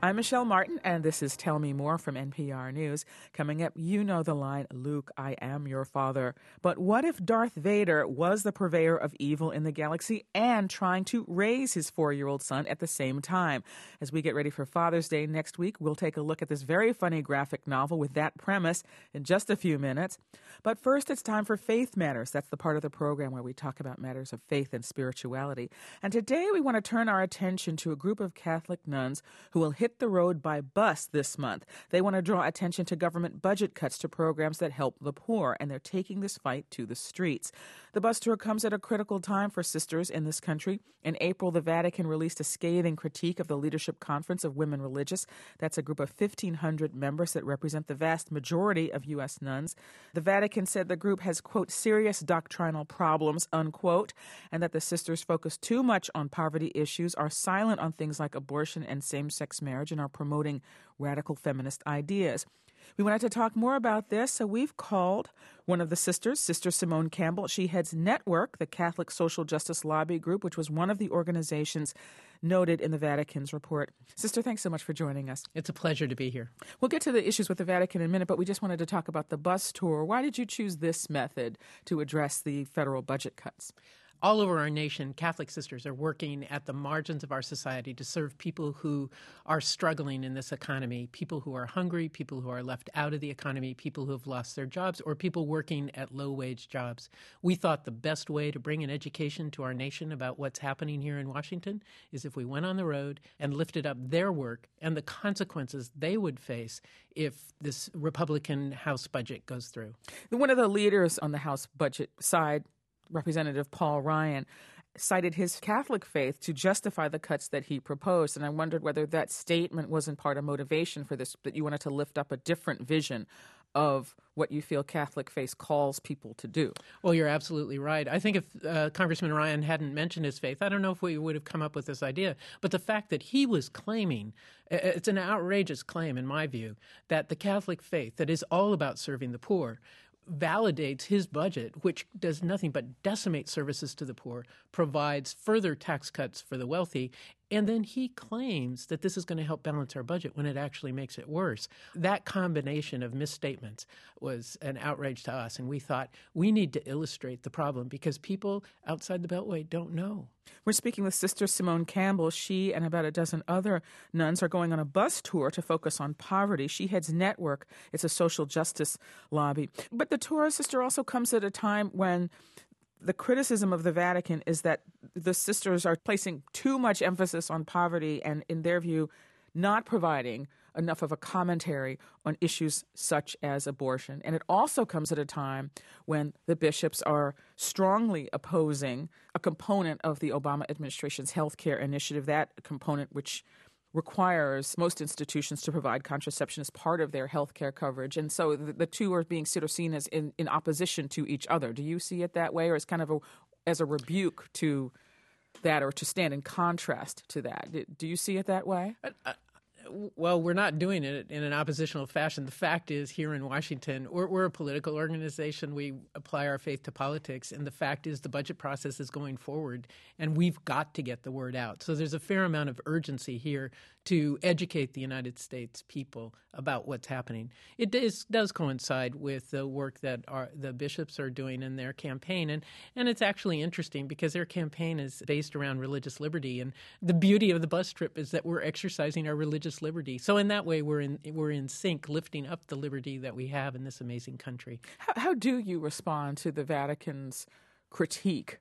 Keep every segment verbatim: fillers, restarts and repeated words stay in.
I'm Michelle Martin, and this is Tell Me More from N P R News. Coming up, you know the line, Luke, I am your father. But what if Darth Vader was the purveyor of evil in the galaxy and trying to raise his four-year-old son at the same time? As we get ready for Father's Day next week, we'll take a look at this very funny graphic novel with that premise in just a few minutes. But first, it's time for Faith Matters. That's the part of the program where we talk about matters of faith and spirituality. And today we want to turn our attention to a group of Catholic nuns who will hit the road by bus this month. They want to draw attention to government budget cuts to programs that help the poor, and they're taking this fight to the streets. The bus tour comes at a critical time for sisters in this country. In April, the Vatican released a scathing critique of the Leadership Conference of Women Religious. That's a group of fifteen hundred members that represent the vast majority of U S nuns. The Vatican said the group has, quote, serious doctrinal problems, unquote, and that the sisters focus too much on poverty issues, are silent on things like abortion and same-sex marriage, and are promoting radical feminist ideas. We wanted to talk more about this, so we've called one of the sisters, Sister Simone Campbell. She heads Network, the Catholic Social Justice Lobby Group, which was one of the organizations noted in the Vatican's report. Sister, thanks so much for joining us. It's a pleasure to be here. We'll get to the issues with the Vatican in a minute, but we just wanted to talk about the bus tour. Why did you choose this method to address the federal budget cuts? All over our nation, Catholic sisters are working at the margins of our society to serve people who are struggling in this economy, people who are hungry, people who are left out of the economy, people who have lost their jobs, or people working at low-wage jobs. We thought the best way to bring an education to our nation about what's happening here in Washington is if we went on the road and lifted up their work and the consequences they would face if this Republican House budget goes through. One of the leaders on the House budget side, Representative Paul Ryan, cited his Catholic faith to justify the cuts that he proposed. And I wondered whether that statement wasn't part of motivation for this, that you wanted to lift up a different vision of what you feel Catholic faith calls people to do. Well, you're absolutely right. I think if uh, Congressman Ryan hadn't mentioned his faith, I don't know if we would have come up with this idea. But the fact that he was claiming, it's an outrageous claim in my view, that the Catholic faith that is all about serving the poor validates his budget, which does nothing but decimate services to the poor, provides further tax cuts for the wealthy, and then he claims that this is going to help balance our budget when it actually makes it worse. That combination of misstatements was an outrage to us, and we thought we need to illustrate the problem because people outside the Beltway don't know. We're speaking with Sister Simone Campbell. She and about a dozen other nuns are going on a bus tour to focus on poverty. She heads Network. It's a social justice lobby. But the tour, Sister, also comes at a time when the criticism of the Vatican is that the sisters are placing too much emphasis on poverty and, in their view, not providing enough of a commentary on issues such as abortion. And it also comes at a time when the bishops are strongly opposing a component of the Obama administration's health care initiative, that component which requires most institutions to provide contraception as part of their health care coverage. And so the, the two are being sort of seen as in, in opposition to each other. Do you see it that way, or as kind of a, as a rebuke to that, or to stand in contrast to that? Do you see it that way? I, I, Well, we're not doing it in an oppositional fashion. The fact is, here in Washington, we're, we're a political organization. We apply our faith to politics. And the fact is the budget process is going forward, and we've got to get the word out. So there's a fair amount of urgency here to educate the United States people about what's happening. It does, does coincide with the work that our, the bishops are doing in their campaign. And, and it's actually interesting because their campaign is based around religious liberty. And the beauty of the bus trip is that we're exercising our religious liberty. So in that way, we're in we're in sync, lifting up the liberty that we have in this amazing country. How, how do you respond to the Vatican's critique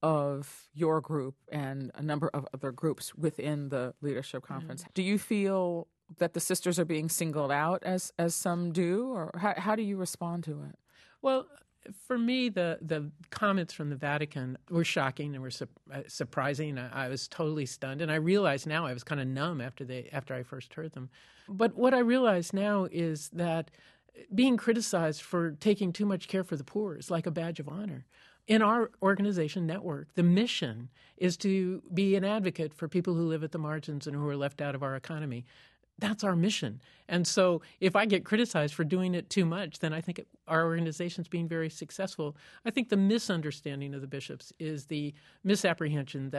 of your group and a number of other groups within the Leadership Conference? Mm. Do you feel that the sisters are being singled out, as as some do, or how, how do you respond to it? Well, for me, the, the comments from the Vatican were shocking and were su- uh, surprising. I, I was totally stunned, and I realize now I was kind of numb after they after I first heard them. But what I realize now is that being criticized for taking too much care for the poor is like a badge of honor. In our organization, Network, the mission is to be an advocate for people who live at the margins and who are left out of our economy. That's our mission. And so if I get criticized for doing it too much, then I think it, our organization's being very successful. I think the misunderstanding of the bishops is the misapprehension that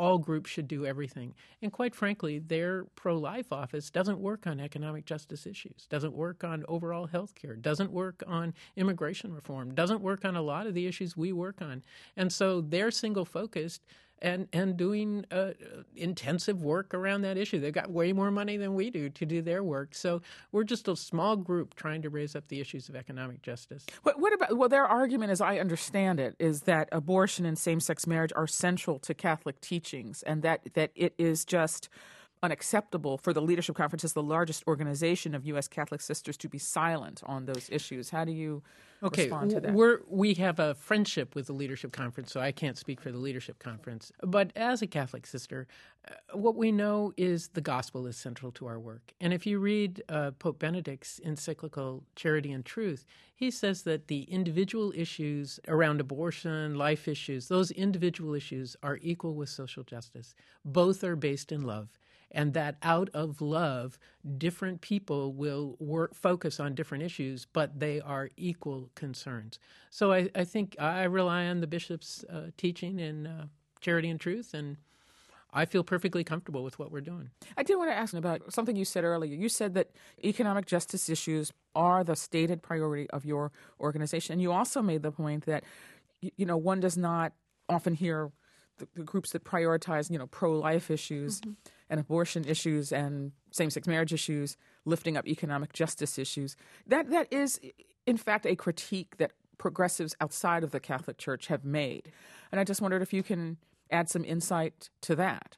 all groups should do everything. And quite frankly, their pro-life office doesn't work on economic justice issues, doesn't work on overall health care, doesn't work on immigration reform, doesn't work on a lot of the issues we work on. And so they're single-focused and, and doing uh, intensive work around that issue. They've got way more money than we do to do their work. So we're just a small group trying to raise up the issues of economic justice. But what about, well, their argument, as I understand it, is that abortion and same-sex marriage are central to Catholic teachings, and that, that it is just unacceptable for the Leadership Conference, as the largest organization of U S Catholic sisters, to be silent on those issues. How do you okay, respond to that? We're, we have a friendship with the Leadership Conference, so I can't speak for the Leadership Conference. But as a Catholic sister, uh, what we know is the gospel is central to our work. And if you read uh, Pope Benedict's encyclical Charity and Truth, he says that the individual issues around abortion, life issues, those individual issues are equal with social justice. Both are based in love. And that out of love, different people will work, focus on different issues, but they are equal concerns. So I, I think I rely on the bishop's uh, teaching in uh, Charity and Truth, and I feel perfectly comfortable with what we're doing. I did want to ask about something you said earlier. You said that economic justice issues are the stated priority of your organization. And you also made the point that, you know, one does not often hear the, the groups that prioritize, you know, pro-life issues mm-hmm. and abortion issues and same-sex marriage issues, lifting up economic justice issues. That that is, in fact, a critique that progressives outside of the Catholic Church have made. And I just wondered if you can add some insight to that.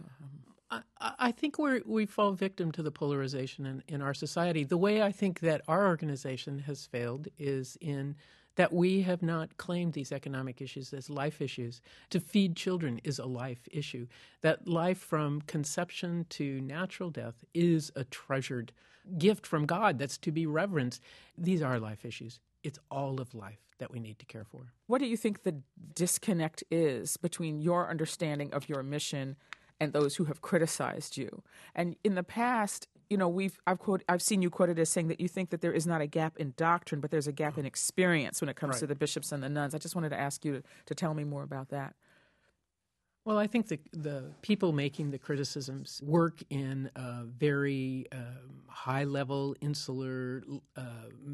Um, I, I think we we fall victim to the polarization in, in our society. The way I think that our organization has failed is in that we have not claimed these economic issues as life issues. To feed children is a life issue. That life from conception to natural death is a treasured gift from God that's to be reverenced. These are life issues. It's all of life that we need to care for. What do you think the disconnect is between your understanding of your mission and those who have criticized you? And in the past, you know, we've I've quote I've seen you quoted as saying that you think that there is not a gap in doctrine, but there's a gap in experience when it comes right. to the bishops and the nuns. I just wanted to ask you to, to tell me more about that. Well, I think the the people making the criticisms work in a very um, high-level, insular, uh,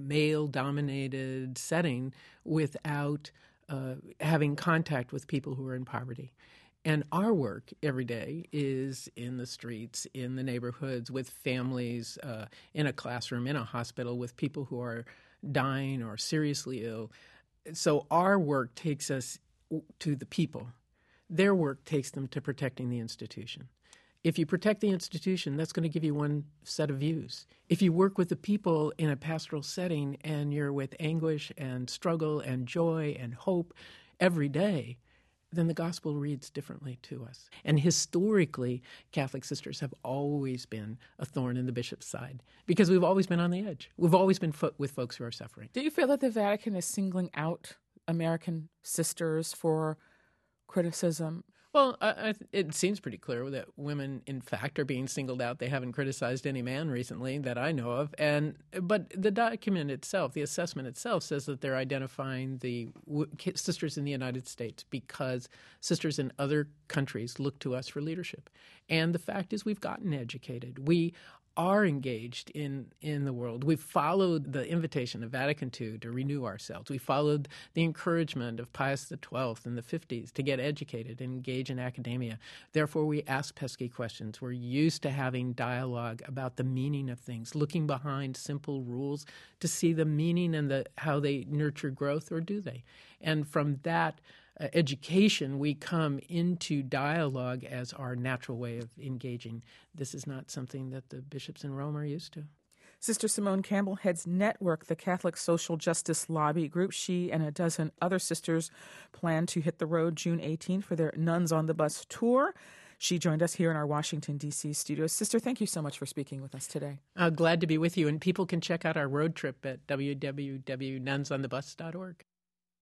male-dominated setting without uh, having contact with people who are in poverty. And our work every day is in the streets, in the neighborhoods, with families, uh, in a classroom, in a hospital, with people who are dying or seriously ill. So our work takes us to the people. Their work takes them to protecting the institution. If you protect the institution, that's going to give you one set of views. If you work with the people in a pastoral setting and you're with anguish and struggle and joy and hope every day, then the gospel reads differently to us. And historically, Catholic sisters have always been a thorn in the bishop's side because we've always been on the edge. We've always been fo- with folks who are suffering. Do you feel that the Vatican is singling out American sisters for criticism? Well, I, I, it seems pretty clear that women, in fact, are being singled out. They haven't criticized any man recently that I know of. And but the document itself, the assessment itself, says that they're identifying the w- sisters in the United States because sisters in other countries look to us for leadership. And the fact is we've gotten educated. We are engaged in, in the world. We've followed the invitation of Vatican Two to renew ourselves. We followed the encouragement of Pius the twelfth in the fifties to get educated and engage in academia. Therefore, we ask pesky questions. We're used to having dialogue about the meaning of things, looking behind simple rules to see the meaning and the how they nurture growth, or do they? And from that Uh, education, we come into dialogue as our natural way of engaging. This is not something that the bishops in Rome are used to. Sister Simone Campbell heads Network, the Catholic Social Justice Lobby Group. She and a dozen other sisters plan to hit the road June eighteenth for their Nuns on the Bus tour. She joined us here in our Washington, D C studios. Sister, thank you so much for speaking with us today. Uh, glad to be with you. And people can check out our road trip at w w w dot nuns on the bus dot org.